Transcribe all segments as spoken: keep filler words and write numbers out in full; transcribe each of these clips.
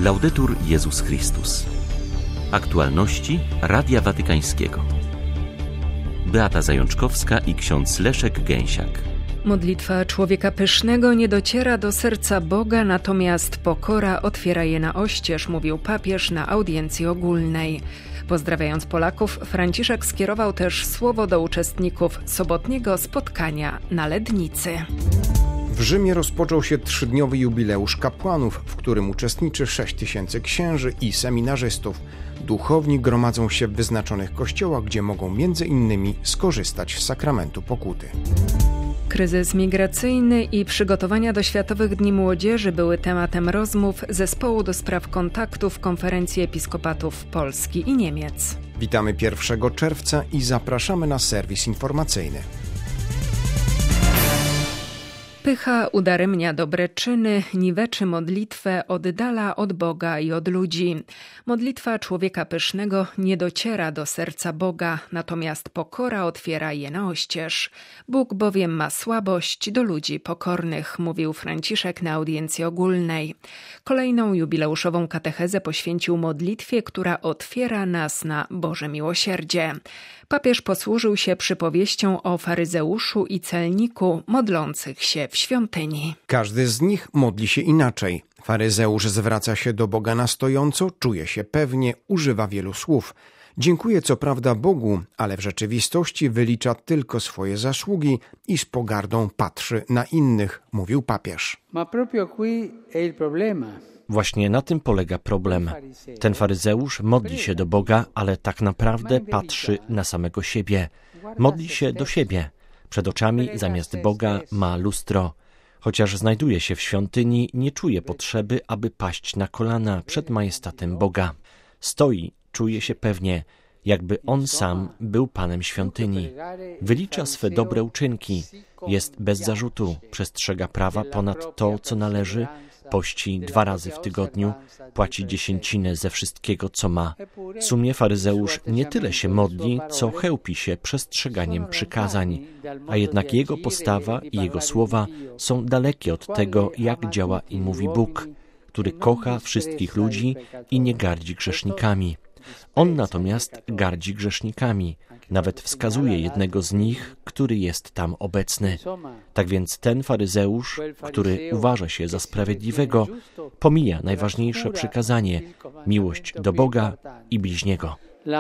Laudetur Jezus Chrystus. Aktualności Radia Watykańskiego. Beata Zajączkowska i ksiądz Leszek Gęsiak. Modlitwa człowieka pysznego nie dociera do serca Boga, natomiast pokora otwiera je na oścież, mówił papież na audiencji ogólnej. Pozdrawiając Polaków, Franciszek skierował też słowo do uczestników sobotniego spotkania na Lednicy. W Rzymie rozpoczął się trzydniowy jubileusz kapłanów, w którym uczestniczy sześć tysięcy księży i seminarzystów. Duchowni gromadzą się w wyznaczonych kościołach, gdzie mogą między innymi skorzystać z sakramentu pokuty. Kryzys migracyjny i przygotowania do Światowych Dni Młodzieży były tematem rozmów Zespołu do Spraw Kontaktów Konferencji Episkopatów Polski i Niemiec. Witamy pierwszego czerwca i zapraszamy na serwis informacyjny. Pycha udaremnia dobre czyny, niweczy modlitwę, oddala od Boga i od ludzi. Modlitwa człowieka pysznego nie dociera do serca Boga, natomiast pokora otwiera je na oścież. Bóg bowiem ma słabość do ludzi pokornych, mówił Franciszek na audiencji ogólnej. Kolejną jubileuszową katechezę poświęcił modlitwie, która otwiera nas na Boże miłosierdzie. Papież posłużył się przypowieścią o faryzeuszu i celniku modlących się w świątyni. Każdy z nich modli się inaczej. Faryzeusz zwraca się do Boga na stojąco, czuje się pewnie, używa wielu słów. Dziękuję co prawda Bogu, ale w rzeczywistości wylicza tylko swoje zasługi i z pogardą patrzy na innych, mówił papież. Ma proprio qui è il problema. Właśnie na tym polega problem. Ten faryzeusz modli się do Boga, ale tak naprawdę patrzy na samego siebie. Modli się do siebie. Przed oczami zamiast Boga ma lustro. Chociaż znajduje się w świątyni, nie czuje potrzeby, aby paść na kolana przed majestatem Boga. Stoi, czuje się pewnie, jakby on sam był panem świątyni. Wylicza swe dobre uczynki, jest bez zarzutu, przestrzega prawa ponad to, co należy, pości dwa razy w tygodniu, płaci dziesięcinę ze wszystkiego, co ma. W sumie faryzeusz nie tyle się modli, co chełpi się przestrzeganiem przykazań, a jednak jego postawa i jego słowa są dalekie od tego, jak działa i mówi Bóg, który kocha wszystkich ludzi i nie gardzi grzesznikami. On natomiast gardzi grzesznikami, nawet wskazuje jednego z nich, który jest tam obecny. Tak więc ten faryzeusz, który uważa się za sprawiedliwego, pomija najważniejsze przykazanie, miłość do Boga i bliźniego.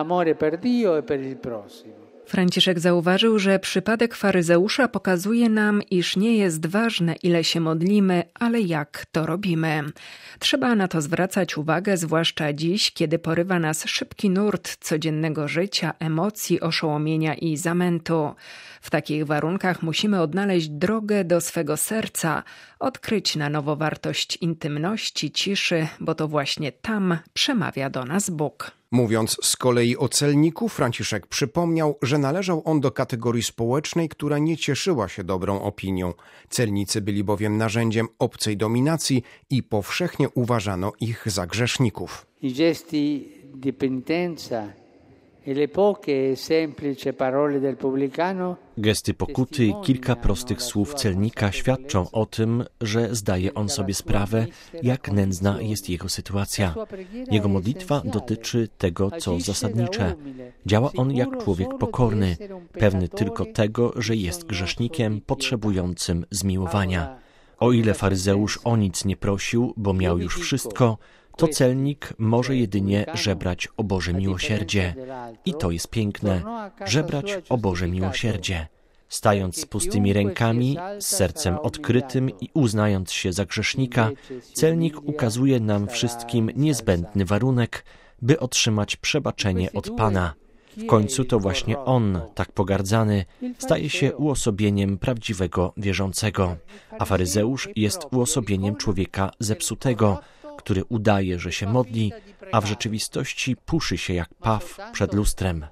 Franciszek zauważył, że przypadek faryzeusza pokazuje nam, iż nie jest ważne, ile się modlimy, ale jak to robimy. Trzeba na to zwracać uwagę, zwłaszcza dziś, kiedy porywa nas szybki nurt codziennego życia, emocji, oszołomienia i zamętu. W takich warunkach musimy odnaleźć drogę do swego serca, odkryć na nowo wartość intymności, ciszy, bo to właśnie tam przemawia do nas Bóg. Mówiąc z kolei o celniku, Franciszek przypomniał, że należał on do kategorii społecznej, która nie cieszyła się dobrą opinią. Celnicy byli bowiem narzędziem obcej dominacji i powszechnie uważano ich za grzeszników. I gesti di penitenza e le poche semplici parole del pubblicano. Gesty pokuty i kilka prostych słów celnika świadczą o tym, że zdaje on sobie sprawę, jak nędzna jest jego sytuacja. Jego modlitwa dotyczy tego, co zasadnicze. Działa on jak człowiek pokorny, pewny tylko tego, że jest grzesznikiem potrzebującym zmiłowania. O ile faryzeusz o nic nie prosił, bo miał już wszystko, to celnik może jedynie żebrać o Boże miłosierdzie. I to jest piękne, żebrać o Boże miłosierdzie. Stając z pustymi rękami, z sercem odkrytym i uznając się za grzesznika, celnik ukazuje nam wszystkim niezbędny warunek, by otrzymać przebaczenie od Pana. W końcu to właśnie on, tak pogardzany, staje się uosobieniem prawdziwego wierzącego, a faryzeusz jest uosobieniem człowieka zepsutego, który udaje, że się modli, a w rzeczywistości puszy się jak paw przed lustrem.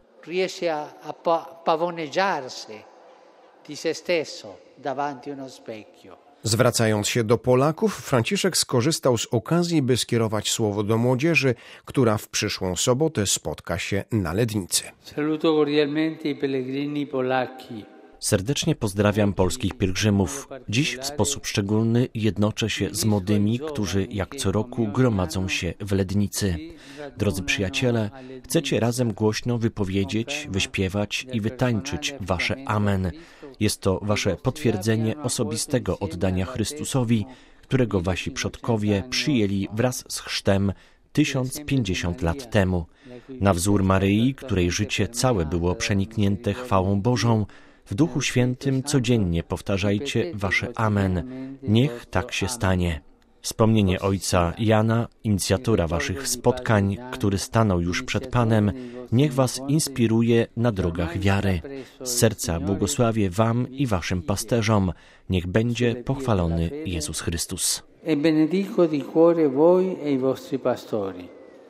Zwracając się do Polaków, Franciszek skorzystał z okazji, by skierować słowo do młodzieży, która w przyszłą sobotę spotka się na Lednicy. Saluto cordialmente i pellegrini polacchi. Serdecznie pozdrawiam polskich pielgrzymów. Dziś w sposób szczególny jednoczę się z młodymi, którzy jak co roku gromadzą się w Lednicy. Drodzy przyjaciele, chcecie razem głośno wypowiedzieć, wyśpiewać i wytańczyć wasze amen. Jest to wasze potwierdzenie osobistego oddania Chrystusowi, którego wasi przodkowie przyjęli wraz z chrztem tysiąc pięćdziesiąt lat temu. Na wzór Maryi, której życie całe było przeniknięte chwałą Bożą, w Duchu Świętym codziennie powtarzajcie wasze amen. Niech tak się stanie. Wspomnienie ojca Jana, inicjatora waszych spotkań, który stanął już przed Panem, niech was inspiruje na drogach wiary. Z serca błogosławię wam i waszym pasterzom. Niech będzie pochwalony Jezus Chrystus. E benedico di cuore voi e i vostri pastori.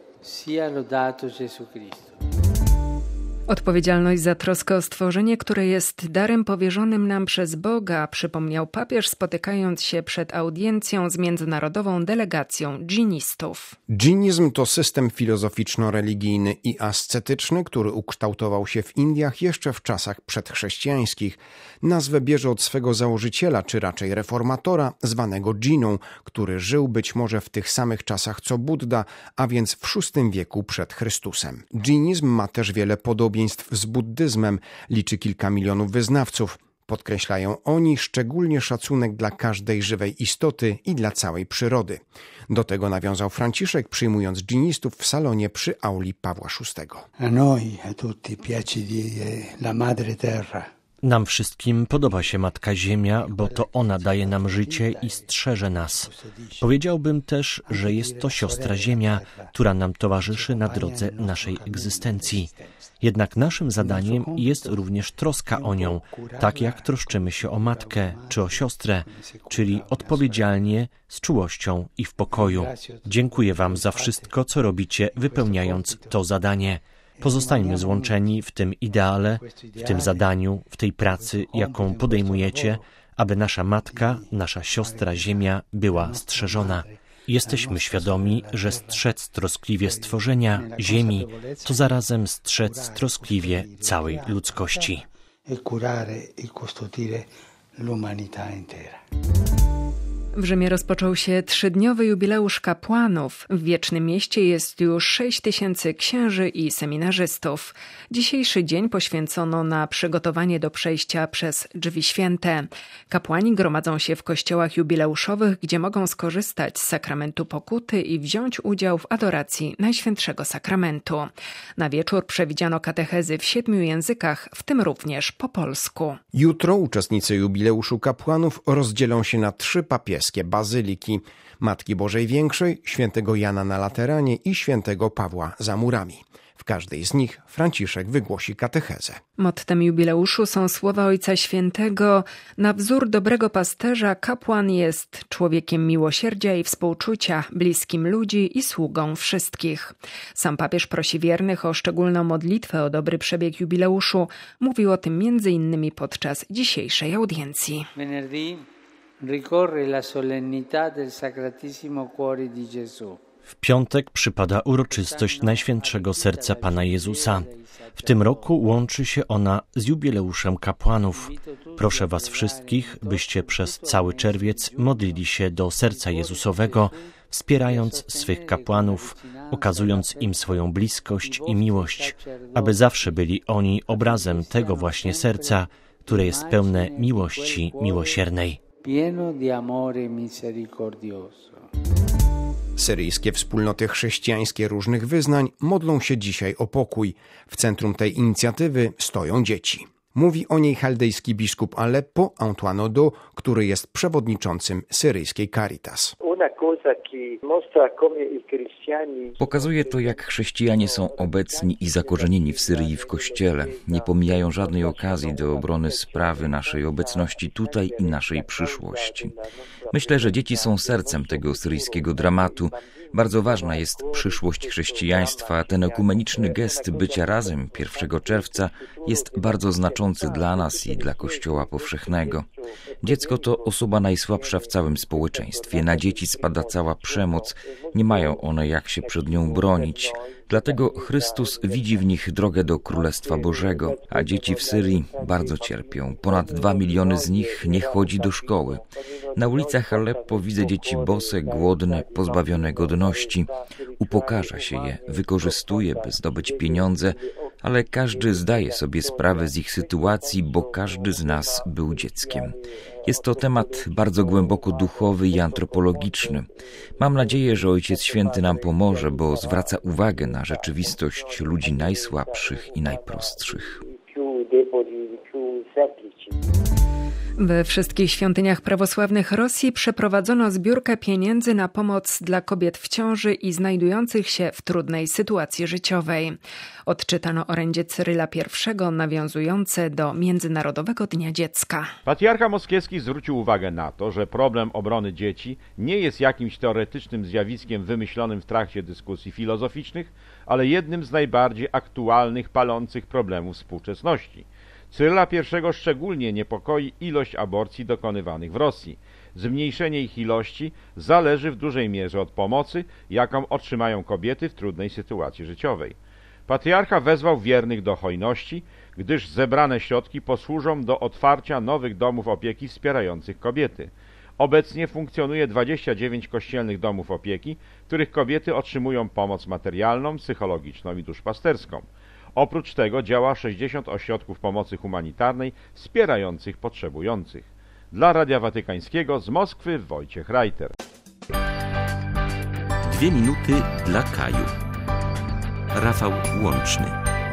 Sia lodato Gesù Cristo. Odpowiedzialność za troskę o stworzenie, które jest darem powierzonym nam przez Boga, przypomniał papież, spotykając się przed audiencją z międzynarodową delegacją dżinistów. Dżinizm to system filozoficzno-religijny i ascetyczny, który ukształtował się w Indiach jeszcze w czasach przedchrześcijańskich. Nazwę bierze od swego założyciela, czy raczej reformatora, zwanego Dżiną, który żył być może w tych samych czasach co Budda, a więc w szóstym wieku przed Chrystusem. Dżinizm ma też wiele podobieństw z buddyzmem, liczy kilka milionów wyznawców. Podkreślają oni szczególnie szacunek dla każdej żywej istoty i dla całej przyrody. Do tego nawiązał Franciszek, przyjmując dżinistów w salonie przy auli Pawła szóstego. A noi, a tutti, piace di la madre terra. Nam wszystkim podoba się Matka Ziemia, bo to ona daje nam życie i strzeże nas. Powiedziałbym też, że jest to siostra Ziemia, która nam towarzyszy na drodze naszej egzystencji. Jednak naszym zadaniem jest również troska o nią, tak jak troszczymy się o matkę czy o siostrę, czyli odpowiedzialnie, z czułością i w pokoju. Dziękuję wam za wszystko, co robicie, wypełniając to zadanie. Pozostańmy złączeni w tym ideale, w tym zadaniu, w tej pracy, jaką podejmujecie, aby nasza matka, nasza siostra Ziemia była strzeżona. Jesteśmy świadomi, że strzec troskliwie stworzenia, ziemi, to zarazem strzec troskliwie całej ludzkości. W Rzymie rozpoczął się trzydniowy jubileusz kapłanów. W Wiecznym Mieście jest już sześć tysięcy księży i seminarzystów. Dzisiejszy dzień poświęcono na przygotowanie do przejścia przez Drzwi Święte. Kapłani gromadzą się w kościołach jubileuszowych, gdzie mogą skorzystać z sakramentu pokuty i wziąć udział w adoracji Najświętszego Sakramentu. Na wieczór przewidziano katechezy w siedmiu językach, w tym również po polsku. Jutro uczestnicy jubileuszu kapłanów rozdzielą się na trzy papieskie bazyliki: Matki Bożej Większej, świętego Jana na Lateranie i świętego Pawła za murami. W każdej z nich Franciszek wygłosi katechezę. Mottem jubileuszu są słowa Ojca Świętego: na wzór dobrego pasterza kapłan jest człowiekiem miłosierdzia i współczucia, bliskim ludzi i sługą wszystkich. Sam papież prosi wiernych o szczególną modlitwę o dobry przebieg jubileuszu. Mówił o tym między innymi podczas dzisiejszej audiencji. Ricorre la solennità del Sacratissimo Cuore di Gesù. W piątek przypada uroczystość Najświętszego Serca Pana Jezusa. W tym roku łączy się ona z jubileuszem kapłanów. Proszę was wszystkich, byście przez cały czerwiec modlili się do Serca Jezusowego, wspierając swych kapłanów, okazując im swoją bliskość i miłość, aby zawsze byli oni obrazem tego właśnie serca, które jest pełne miłości miłosiernej. Pieno di amore misericordioso. Syryjskie wspólnoty chrześcijańskie różnych wyznań modlą się dzisiaj o pokój. W centrum tej inicjatywy stoją dzieci. Mówi o niej chaldejski biskup Aleppo, Antoine Odo, który jest przewodniczącym syryjskiej Caritas. Pokazuje to, jak chrześcijanie są obecni i zakorzenieni w Syrii w Kościele. Nie pomijają żadnej okazji do obrony sprawy naszej obecności tutaj i naszej przyszłości. Myślę, że dzieci są sercem tego syryjskiego dramatu. Bardzo ważna jest przyszłość chrześcijaństwa. Ten ekumeniczny gest bycia razem pierwszego czerwca jest bardzo znaczący dla nas i dla Kościoła powszechnego. Dziecko to osoba najsłabsza w całym społeczeństwie. Na dzieci spada cała przemoc. Nie mają one jak się przed nią bronić. Dlatego Chrystus widzi w nich drogę do Królestwa Bożego, a dzieci w Syrii bardzo cierpią. Ponad dwa miliony z nich nie chodzi do szkoły. Na ulicach Aleppo widzę dzieci bose, głodne, pozbawione godności. Upokarza się je, wykorzystuje, by zdobyć pieniądze, ale każdy zdaje sobie sprawę z ich sytuacji, bo każdy z nas był dzieckiem. Jest to temat bardzo głęboko duchowy i antropologiczny. Mam nadzieję, że Ojciec Święty nam pomoże, bo zwraca uwagę na rzeczywistość ludzi najsłabszych i najprostszych. We wszystkich świątyniach prawosławnych Rosji przeprowadzono zbiórkę pieniędzy na pomoc dla kobiet w ciąży i znajdujących się w trudnej sytuacji życiowej. Odczytano orędzie Cyryla pierwszego nawiązujące do Międzynarodowego Dnia Dziecka. Patriarcha Moskiewski zwrócił uwagę na to, że problem obrony dzieci nie jest jakimś teoretycznym zjawiskiem wymyślonym w trakcie dyskusji filozoficznych, ale jednym z najbardziej aktualnych, palących problemów współczesności. Cyryla pierwszego szczególnie niepokoi ilość aborcji dokonywanych w Rosji. Zmniejszenie ich ilości zależy w dużej mierze od pomocy, jaką otrzymają kobiety w trudnej sytuacji życiowej. Patriarcha wezwał wiernych do hojności, gdyż zebrane środki posłużą do otwarcia nowych domów opieki wspierających kobiety. Obecnie funkcjonuje dwadzieścia dziewięć kościelnych domów opieki, w których kobiety otrzymują pomoc materialną, psychologiczną i duszpasterską. Oprócz tego działa sześćdziesiąt ośrodków pomocy humanitarnej wspierających potrzebujących. Dla Radia Watykańskiego z Moskwy Wojciech Reiter. Dwie minuty dla Kaju. Rafał Łączny.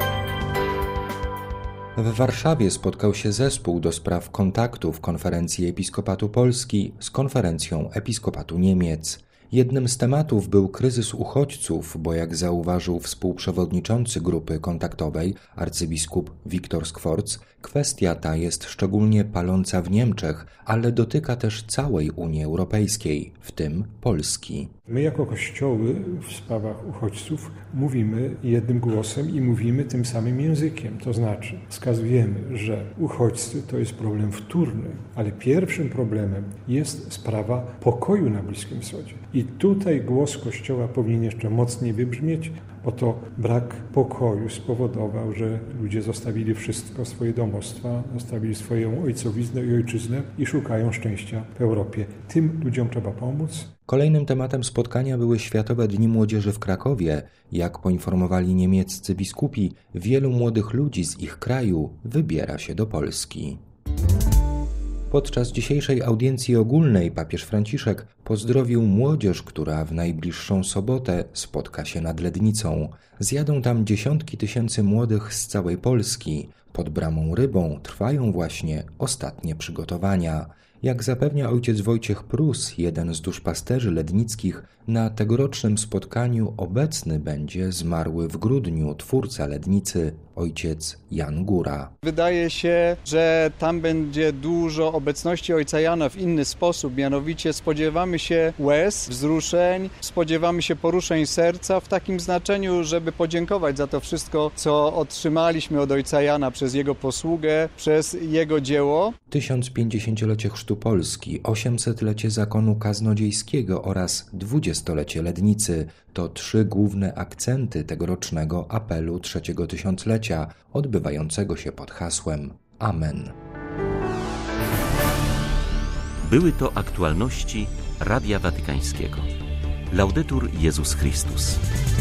W Warszawie spotkał się zespół do spraw kontaktów Konferencji Episkopatu Polski z Konferencją Episkopatu Niemiec. Jednym z tematów był kryzys uchodźców, bo jak zauważył współprzewodniczący grupy kontaktowej, arcybiskup Wiktor Skworc, kwestia ta jest szczególnie paląca w Niemczech, ale dotyka też całej Unii Europejskiej, w tym Polski. My jako kościoły w sprawach uchodźców mówimy jednym głosem i mówimy tym samym językiem. To znaczy wskazujemy, że uchodźcy to jest problem wtórny, ale pierwszym problemem jest sprawa pokoju na Bliskim Wschodzie. I tutaj głos Kościoła powinien jeszcze mocniej wybrzmieć, bo to brak pokoju spowodował, że ludzie zostawili wszystko, swoje domostwa, zostawili swoją ojcowiznę i ojczyznę i szukają szczęścia w Europie. Tym ludziom trzeba pomóc. Kolejnym tematem spotkania były Światowe Dni Młodzieży w Krakowie. Jak poinformowali niemieccy biskupi, wielu młodych ludzi z ich kraju wybiera się do Polski. Podczas dzisiejszej audiencji ogólnej papież Franciszek pozdrowił młodzież, która w najbliższą sobotę spotka się nad Lednicą. Zjadą tam dziesiątki tysięcy młodych z całej Polski. Pod Bramą Rybą trwają właśnie ostatnie przygotowania. Jak zapewnia ojciec Wojciech Prus, jeden z duszpasterzy lednickich, na tegorocznym spotkaniu obecny będzie zmarły w grudniu twórca Lednicy, ojciec Jan Góra. Wydaje się, że tam będzie dużo obecności ojca Jana w inny sposób, mianowicie spodziewamy się łez, wzruszeń, spodziewamy się poruszeń serca w takim znaczeniu, żeby podziękować za to wszystko, co otrzymaliśmy od ojca Jana przez jego posługę, przez jego dzieło. tysiąc pięćdziesięciolecie Chrztu Polski, osiemsetlecie zakonu kaznodziejskiego oraz dwudziestolecie Lednicy to trzy główne akcenty tegorocznego apelu trzeciego tysiąclecia, odbywającego się pod hasłem Amen. Były to aktualności Radia Watykańskiego. Laudetur Jezus Chrystus.